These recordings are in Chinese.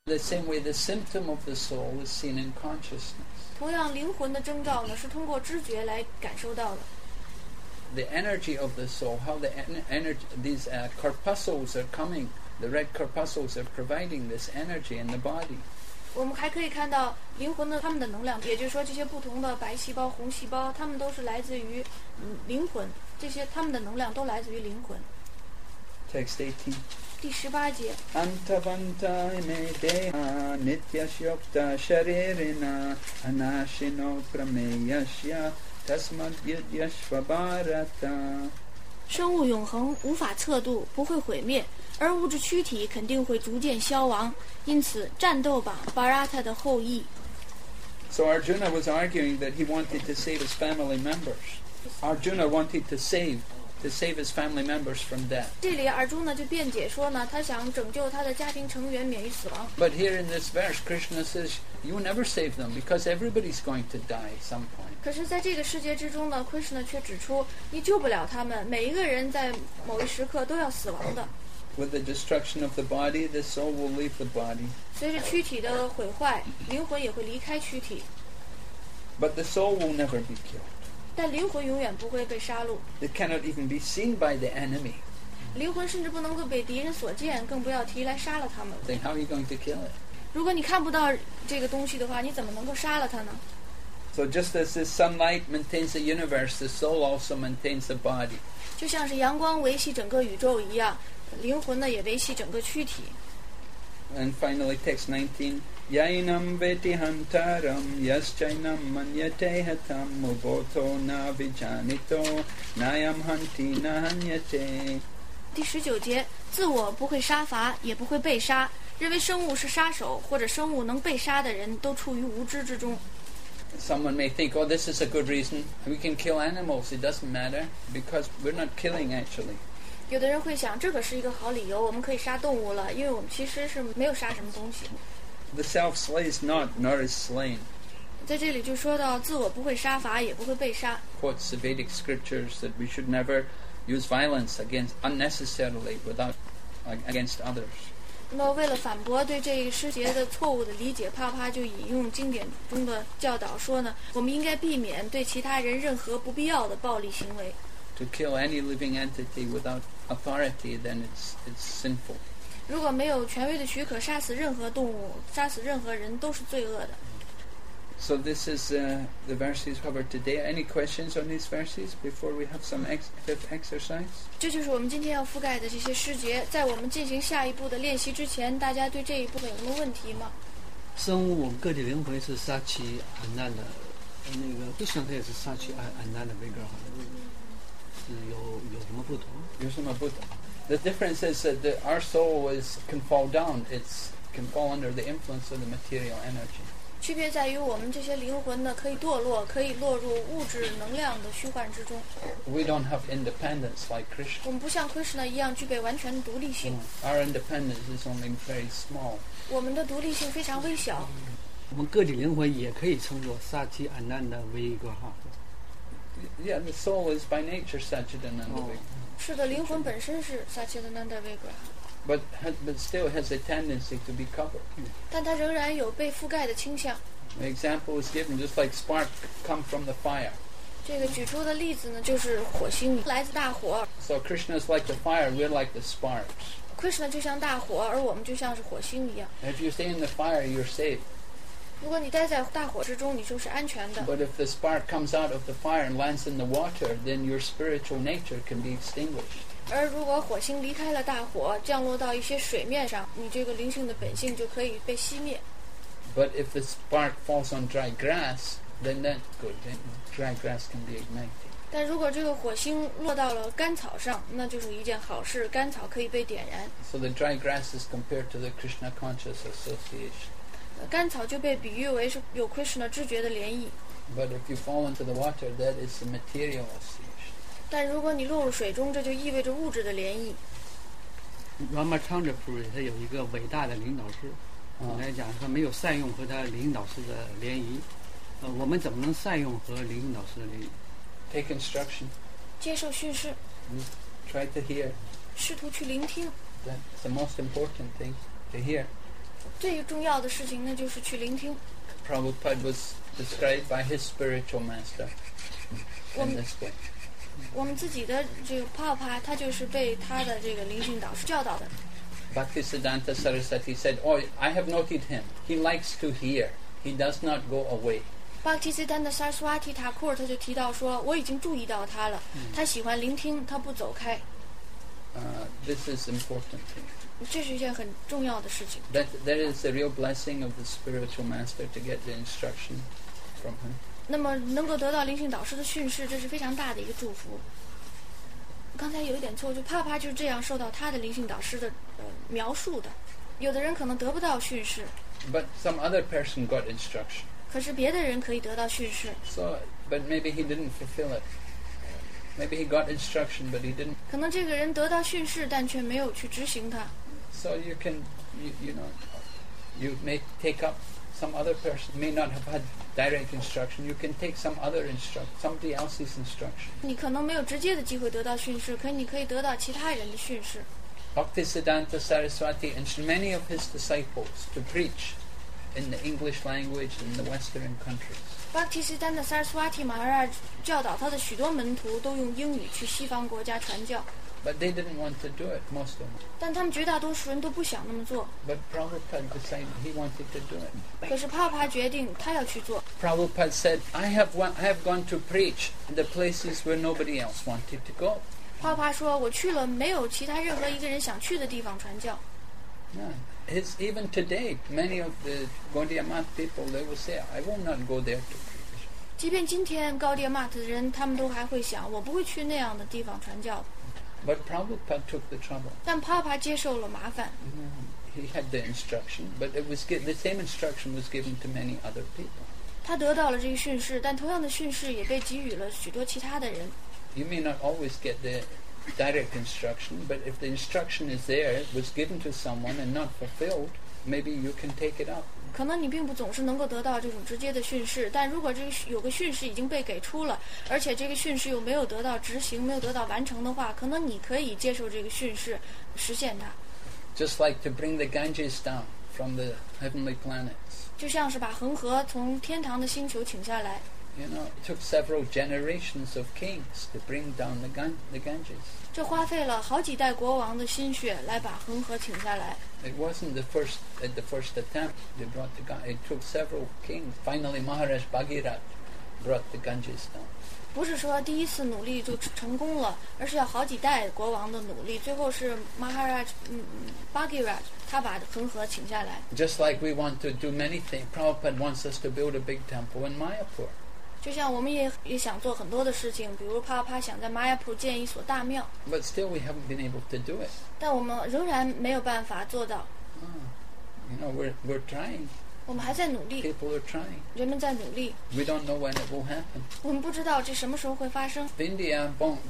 The same way the symptom of the soul is seen in consciousness. 同样，灵魂的征兆呢是通过知觉来感受到的。 The energy of the soul, how these corpuscles are coming, the red corpuscles are providing this energy in the body. 我们还可以看到灵魂的它们的能量，也就是说这些不同的白细胞、红细胞，它们都是来自于灵魂，这些它们的能量都来自于灵魂。 Text 18. 第18节。 Antavanta me deha nityashyokta sharirina anashino prameyasya tasmad yudyashvabharata. 生物永恒，无法测度，不会毁灭，而物质躯体肯定会逐渐消亡。因此，战斗吧，巴拉塔的后裔。 So Arjuna was arguing that he wanted to save his family members. Arjuna wanted to save his family members from death. 这里尔朱呢就辩解说呢，他想拯救他的家庭成员免于死亡。 But here in this verse, Krishna says, "You never save them because everybody's going to die at some point." 可是，在这个世界之中呢，Krishna 却指出，你救不了他们，每一个人在某一时刻都要死亡的。 With the destruction of the body, the soul will leave the body. 随着躯体的毁坏，灵魂也会离开躯体。 But the soul will never be killed. 但灵魂永远不会被杀戮。 It cannot even be seen by the enemy. 灵魂甚至不能够被敌人所见，更不要提来杀了他们。 Then how are you going to kill it? 如果你看不到这个东西的话，你怎么能够杀了它呢？ So just as the sunlight maintains the universe, the soul also maintains the body. 就像是阳光维系整个宇宙一样，灵魂呢也维系整个躯体。 And finally, text 19. Yainam veti hantaram yaschainam manyate hatam muboto na vijanito nayam hanti na hanyate. 第19节，自我不会杀伐，也不会被杀。认为生物是杀手或者生物能被杀的人，都处于无知之中。 Someone may think, oh, this is a good reason. We can kill animals. It doesn't matter because we're not killing actually. 有的人会想，这可是一个好理由，我们可以杀动物了，因为我们其实是没有杀什么东西。 The self slays not, nor is slain. 在这里就说到，自我不会杀伐，也不会被杀。 Quotes the Vedic scriptures that we should never use violence unnecessarily against others. 那么为了反驳对这个诗节的错误的理解，帕帕就引用经典中的教导说呢，我们应该避免对其他人任何不必要的暴力行为。 To kill any living entity without authority, then it's sinful. 如果没有权威的许可，杀死任何动物、杀死任何人都是罪恶的。 So this is the verses covered today. Any questions on these verses before we have some fifth exercise? 这就是我们今天要覆盖的这些诗节。在我们进行下一步的练习之前，大家对这一部分有什么问题吗？ 生物个体灵魂是杀气安难的，那个不想它也是杀气安难的威格哈，是有什么不同？ 有什么不同？ The difference is that our soul can fall down. It can fall under the influence of the material energy. 区别在于我们这些灵魂呢，可以堕落，可以落入物质能量的虚幻之中。 We don't have independence like Krishna. 我们不像 Krishna 一样具备完全的独立性。 Our independence is only very small. 我们的独立性非常微小。 我们个体灵魂也可以称作杀气安难的威格哈。 Yeah, the soul is by nature Satchidananda Vigraha. 是的，灵魂本身是 Satchidananda Vigraha. But still has a tendency to be covered. 但它仍然有被覆盖的倾向。 The example is given just like spark come from the fire. 这个举出的例子呢，就是火星来自大火。 So Krishna is like the fire, we're like the sparks. Krishna 就像大火，而我们就像是火星一样。 If you stay in the fire, you're safe. 如果你待在大火之中，你就是安全的。 But if the spark comes out of the fire and lands in the water, then your spiritual nature can be extinguished. 而如果火星离开了大火，降落到一些水面上，你这个灵性的本性就可以被熄灭。 But if the spark falls on dry grass, then that's good. Then dry grass can be ignited. 但如果这个火星落到了干草上，那就是一件好事，干草可以被点燃。 So the dry grass is compared to the Krishna conscious association. 干草就被比喻为是有 Krishna 知觉的涟漪。 But if you fall into the water, that is the material association. 但如果你落入水中，这就意味着物质的涟漪。 Ramachandra Puri 他有一个伟大的领导师，来讲他没有善用和他领导师的联谊。我们怎么能善用和领导师的联谊 Take instruction. 接受训示。 Try to hear. 试图去聆听。 That's the most important thing, to hear. 最重要的事情那就是去聆听。 Prabhupada was described by his spiritual master in this way. 我们自己的这个帕帕，他就是被他的这个灵性导师教导的。 Bhaktisiddhanta Saraswati said, "Oh, I have noted him. He likes to hear. He does not go away." Bhaktisiddhanta Saraswati Thakur 他就提到说，我已经注意到他了，他喜欢聆听，他不走开。 This is important thing. 这是一件很重要的事情。 That is the real blessing of the spiritual master to get the instruction from him. 那么能够得到灵性导师的训示，这是非常大的一个祝福。刚才有一点错，就帕帕就是这样受到他的灵性导师的描述的。有的人可能得不到训示， But some other person got instruction. 可是别的人可以得到训示。 So, but maybe he didn't fulfill it. Maybe he got instruction, but he didn't. 可能这个人得到训示，但却没有去执行它。 So you can, you know, you may take up some other person may not have had direct instruction. You can take some other somebody else's instruction. 你可能没有直接的机会得到训示，可你可以得到其他人的训示。 Bhaktisiddhanta Saraswati and many of his disciples to preach in the English language in the Western countries. Bhaktisiddhanta Saraswati Maharaj 教导他的许多门徒都用英语去西方国家传教， But they didn't want to do it, most of them. 但他们绝大多数人都不想那么做。 But Prabhupada decided he wanted to do it. 可是帕帕决定他要去做。 Prabhupada said, I have gone to preach in the places where nobody else wanted to go. 帕帕说：“我去了没有其他任何一个人想去的地方传教。” Yeah. Even today, many of the Gaudiya Math people, they will say, I will not go there to preach. 即便今天高迪玛特的人，他们都还会想，我不会去那样的地方传教。 But Prabhupada took the trouble. 但帕帕接受了麻烦。 He had the instruction, but the same instruction was given to many other people. 他得到了这个训示，但同样的训示也被给予了许多其他的人。 You may not always get the direct instruction, but if the instruction is there, it was given to someone and not fulfilled, maybe you can take it up. 可能你并不总是能够得到这种直接的训示，但如果这个有个训示已经被给出了，而且这个训示又没有得到执行，没有得到完成的话，可能你可以接受这个训示，实现它。 Just like to bring the Ganges down from the heavenly planets. 就像是把恒河从天堂的星球请下来。 You know, it took several generations of kings to bring down the Ganges. 这花费了好几代国王的心血来把恒河请下来。 It wasn't the first attempt they brought the Ganges. It took several kings. Finally, Maharaj Bhagirath brought the Ganges down. 不是说第一次努力就成功了，而是要好几代国王的努力，最后是 Maharaj Bhagirath 他把恒河请下来。 Just like we want to do many things, Prabhupada wants us to build a big temple in Mayapur. 就像我们也想做很多的事情，比如帕帕想在玛雅普建一所大庙， But still we haven't been able to do it. 但我们仍然没有办法做到。 You know, we're trying. 我们还在努力， People are trying. 人们在努力， We don't know when it will happen. 我们不知道这什么时候会发生。 India,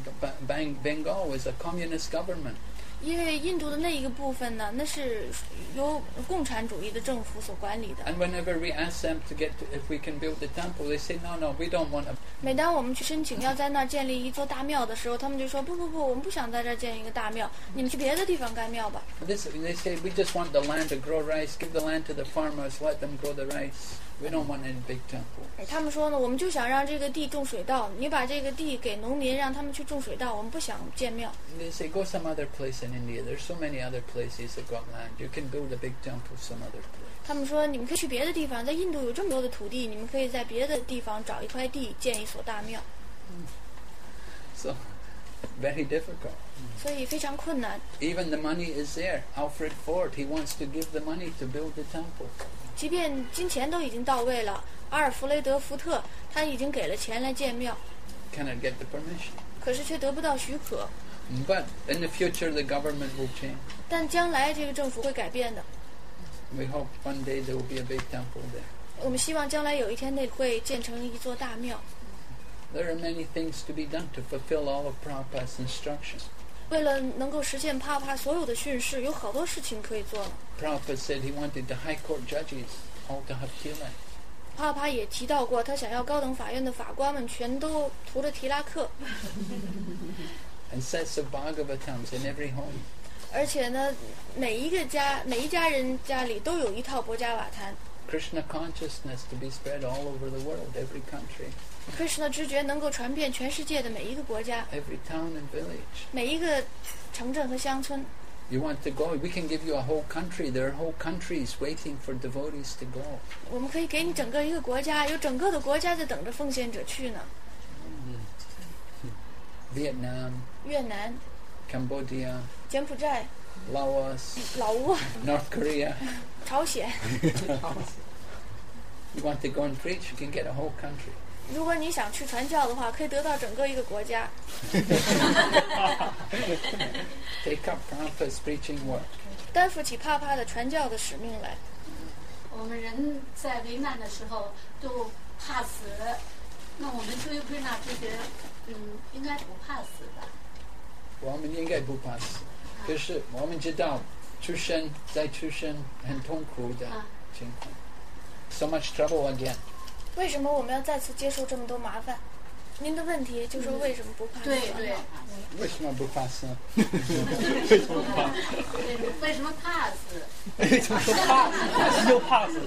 Bengal was a communist government. 因为印度的那一个部分呢，那是由共产主义的政府所管理的。 And whenever we ask them if we can build the temple, they say, no, we don't want to. 每当我们去申请要在那儿建立一座大庙的时候，他们就说不，我们不想在这儿建一个大庙，你们去别的地方盖庙吧。 They say, we just want the land to grow rice. Give the land to the farmers. Let them grow the rice. We don't want any big temple. 他们说呢，我们就想让这个地种水稻，你把这个地给农民，让他们去种水稻，我们不想建庙。 They say, go some other place in India. There's so many other places that got land. You can build a big temple some other place. 他们说你们可以去别的地方，在印度有这么多的土地，你们可以在别的地方找一块地建一所大庙。 So, very difficult. 所以非常困难。 Even the money is there. Alfred Ford, he wants to give the money to build the temple. 即便金钱都已经到位了，阿尔弗雷德·福特他已经给了钱来建庙， Cannot get the permission. 可是却得不到许可。 But in the future, the government will change. 但将来这个政府会改变的。 We hope one day there will be a big temple there. 我们希望将来有一天内会建成一座大庙。 There are many things to be done to fulfill all of Prabhupada's instructions. 为了能够实现帕帕所有的训示，有好多事情可以做了。 Prabhupada said he wanted the high court judges all to have tilak. 帕帕也提到过，他想要高等法院的法官们全都涂着提拉克， And sets of Bhagavatams in every home. 而且呢，每一家人家里都有一套薄伽瓦坛。 Krishna consciousness to be spread all over the world, every country, Krishna 知觉能够传遍全世界的每一个国家， every town and village. 每一个城镇和乡村。 You want to go? We can give you a whole country. There are whole countries waiting for devotees to go. 我们可以给你整个一个国家，有整个的国家在等着奉献者去呢。 Vietnam, 越南、 Cambodia, 柬埔寨、 Laos, 老挝、 North Korea. 朝鲜。 You want to go and preach? You can get a whole country. 如果你想去传教的话，可以得到整个一个国家。 Take up Prabhupada's preaching work. 担负起啪啪的传教的使命来。 我们人在危难的时候都怕死，那我们对归纳这些，应该不怕死吧？ 我们应该不怕死，可是我们知道出生很痛苦的情况。So much trouble again. 为什么我们要再次接受这么多麻烦？您的问题就是为什么不怕死？ 对， 为什么不怕死？ 为什么怕死？ 又怕死。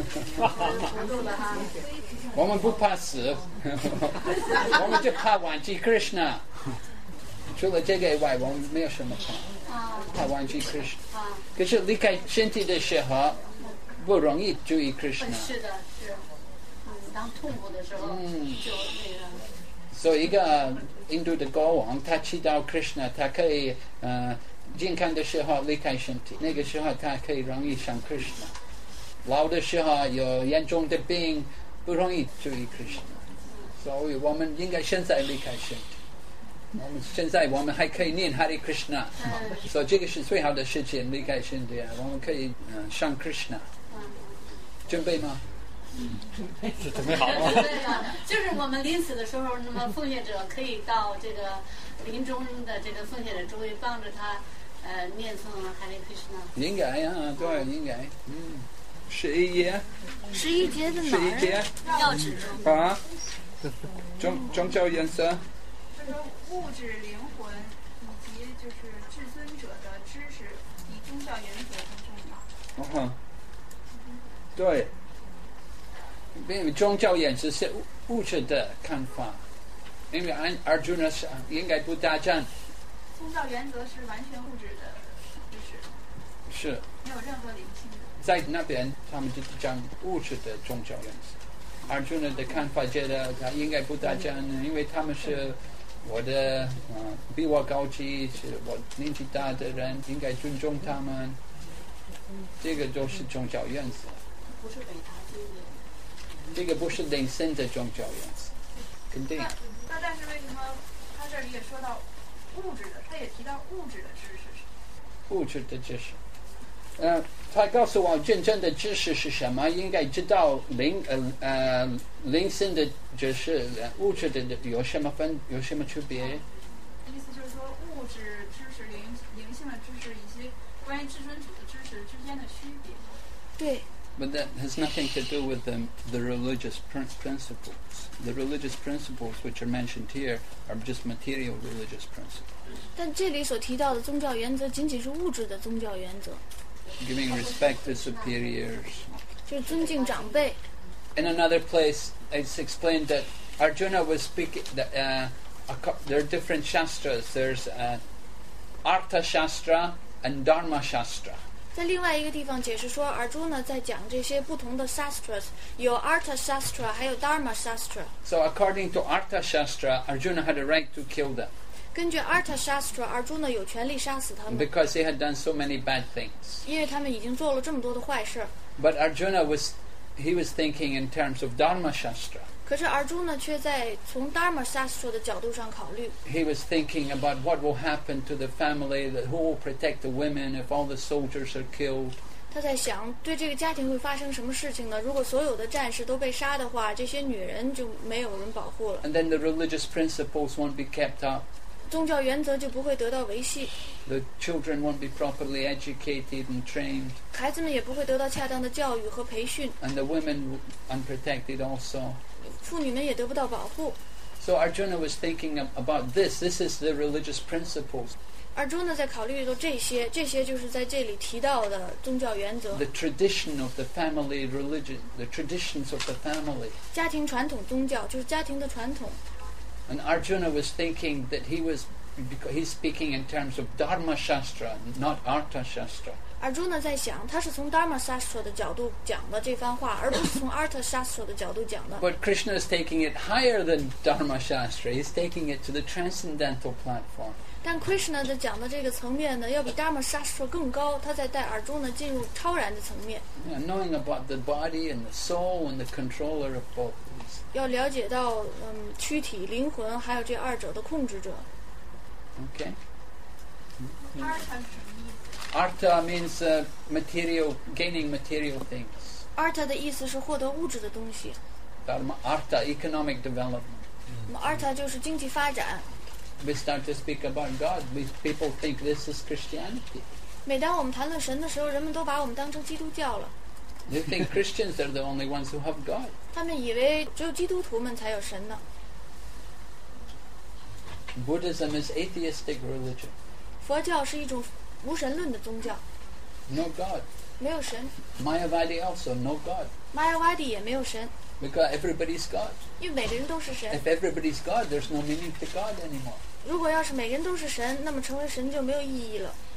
我们不怕死，我们就怕忘记 Krishna。除了这个以外，我们没有什么怕忘记 Krishna。可是离开身体的时候，不容易注意 Krishna。 是的，是。当痛苦的时候，就那个。 所以一个印度的国王，他祈祷 Krishna， 他可以健康的时候离开身体，那个时候他可以容易想 Krishna。老的时候有严重的病，不容易注意 Krishna。所以我们应该现在离开身体。现在我们还可以念 Hare Krishna， 所以这个是最好的事情，离开身体，我们可以想 Krishna。准备吗？ 准备好了吗？ 对了，就是我们临死的时候，那么奉献者可以到这个临终的这个奉献者周围，帮着他念诵Hare Krishna。 应该啊，对，应该。11页。 11节在哪 11节。 要指中。 啊。宗教原则。 就是物质、灵魂以及就是至尊者的知识，以宗教原则为重要。 对。因为宗教原则是物质的看法，因为Arjuna是应该不打仗。 宗教原则是完全物质的知识， 是没有任何灵性的。 在那边，他们就讲物质的宗教原则。Arjuna的看法觉得他应该不打仗，因为他们是我的比我高级，是我年纪大的人，应该尊重他们。这个都是宗教原则。 不是北塔经典。 这个不是灵性的宗教原则，肯定。 但是为什么他这里也说到物质的，他也提到物质的知识？ 物质的知识，他告诉我真正的知识是什么？应该知道灵性的知识，物质的有什么区别？ 意思就是说，物质知识、灵性的知识以及关于至尊主的知识之间的区别。 对。 But that has nothing to do with the religious principles. The religious principles which are mentioned here are just material religious principles. 但这里所提到的宗教原则仅仅是物质的宗教原则。 Giving respect to superiors. 就是尊敬长辈。 In another place, it's explained that Arjuna was speaking. There are different shastras. There's Artha Shastra and Dharma Shastra. 在另外一个地方解释说，Arjuna在讲这些不同的 shastras， 有 Artha Shastra， 还有 Dharma Shastra。 So according to Artha Shastra, Arjuna had a right to kill them. 根据 Artha Shastra，Arjuna 有权利杀死他们。 Because they had done so many bad things. 因为他们已经做了这么多的坏事。 But Arjuna was thinking in terms of Dharma Shastra. 可是 Arjuna 却在从 Dharma Shastra 的角度上考虑。 He was thinking about what will happen to the family, who will protect the women if all the soldiers are killed. 他在想，对这个家庭会发生什么事情呢？如果所有的战士都被杀的话，这些女人就没有人保护了。 And then the religious principles won't be kept up. 宗教原则就不会得到维系。 The children won't be properly educated and trained. 孩子们也不会得到恰当的教育和培训。 And the women unprotected also. 妇女们也得不到保护。 So Arjuna was thinking about this. This is the religious principles. Arjuna 在考虑到这些就是在这里提到的宗教原则。 The tradition of the family religion, the traditions of the family. 家庭传统宗教就是家庭的传统。 And Arjuna was thinking that he's speaking in terms of Dharma Shastra, not Artha Shastra. Arjuna 在想，他是从 Dharma Shastra 的角度讲的这番话，而不是从 Artha Shastra 的角度讲的。 But Krishna is taking it higher than Dharma Shastra. He's taking it to the transcendental platform. 但 Krishna 的讲的这个层面呢，要比 Dharma Shastra 更高，他在带Arjuna 进入超然的层面。 Knowing about the body and the soul and the controller of both these. 要了解到躯体、灵魂，还有这二者的控制者。 Okay. Artha 是什么意思？ Artha means gaining material things. Artha 的意思是获得物质的东西。 Dharma, Artha, economic development. 那么 Artha 就是经济发展。 We start to speak about God. People think this is Christianity. 每当我们谈论神的时候，人们都把我们当成基督教了。 They think Christians are the only ones who have God. 他们以为只有基督徒们才有神呢。 Buddhism is atheistic religion. 佛教是一种无神论的宗教， No God. 没有神。 Mayavadi also, no God. Mayavadi 也没有神， Because everybody's God. 因为每个人都是神。 If everybody's God, there's no meaning to God anymore. 如果要是每个人都是神，那么成为神就没有意义了。